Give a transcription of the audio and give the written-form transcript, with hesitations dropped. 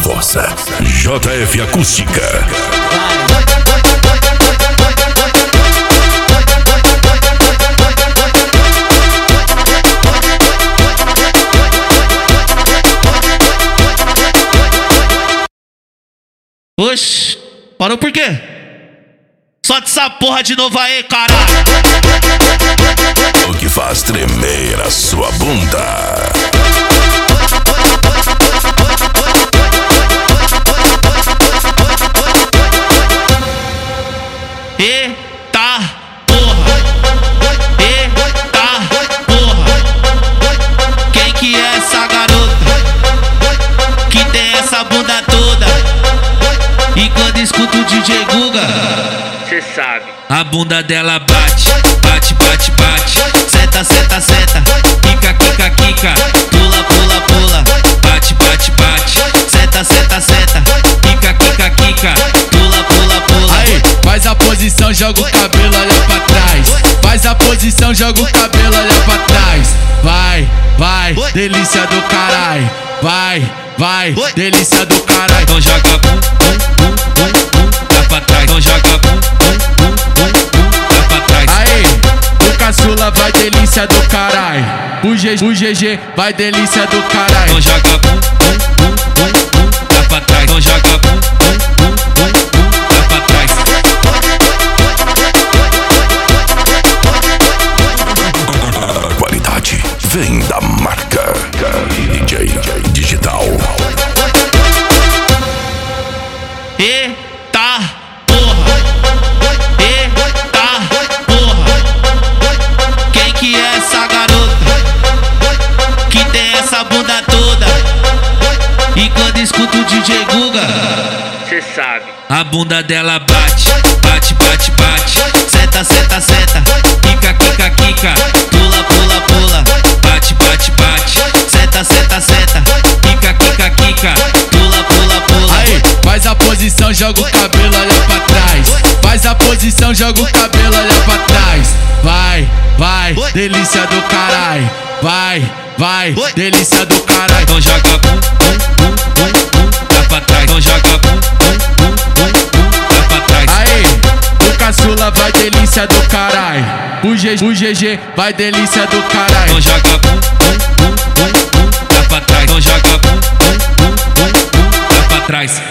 força. JF Acústica. Oxi, parou por quê? Solta essa porra de novo aí, caralho. O que faz tremer a sua bunda. Eita porra, eita porra. Quem que é essa garota que tem essa bunda toda? E quando escuto o DJ Guga, cê sabe, a bunda dela bate, bate, bate, bate. Senta, senta, senta, quica, quica, quica. Pula, pula, pula, bate, bate, bate. Senta, senta, senta, quica, quica, quica. Pula, pula, pula. Aí, faz a posição, joga o cabelo, olha pra trás. Faz a posição, joga o cabelo, olha pra trás. Vai, vai, delícia do caralho. Vai, vai, delícia do caralho. Então joga bum, bum, bum, bum, bum, dá pra trás. Então joga bum, bum, bum, bum, bum, dá pra trás. Aí, o caçula vai delícia do caralho. O GG vai delícia do caralho. Então joga bum, bum, bum, bum, bum, dá pra trás. Então joga bum, bum, bum, bum, bum, dá pra trás. A qualidade vem da marca DJ Digital. Eita porra, eita porra. Quem que é essa garota que tem essa bunda toda? E quando escuto o DJ Guga, cê sabe, a bunda dela bate, bate, bate, bate. Senta, senta, senta, quica, quica, quica. Pula, pula, pula, bate, bate, bate. Senta, senta, senta, quica, quica, quica. Pula, pula, pula. Aí, faz a posição, joga o cabelo, olha pra trás. Faz a posição, joga o cabelo, olha pra trás. Vai, vai, delícia do caralho. Vai, vai, delícia do caralho. Então joga bum, bum, bum, bum, bum, dá pra trás. Então joga bum, bum, bum, bum, bum, dá pra trás. Aí, o caçula vai delícia do caralho. O GG vai delícia do caralho. Então joga bum, bum, bum, bum, bum, dá pra trás. Então joga bum, bum, bum, bum, bum, dá pra trás.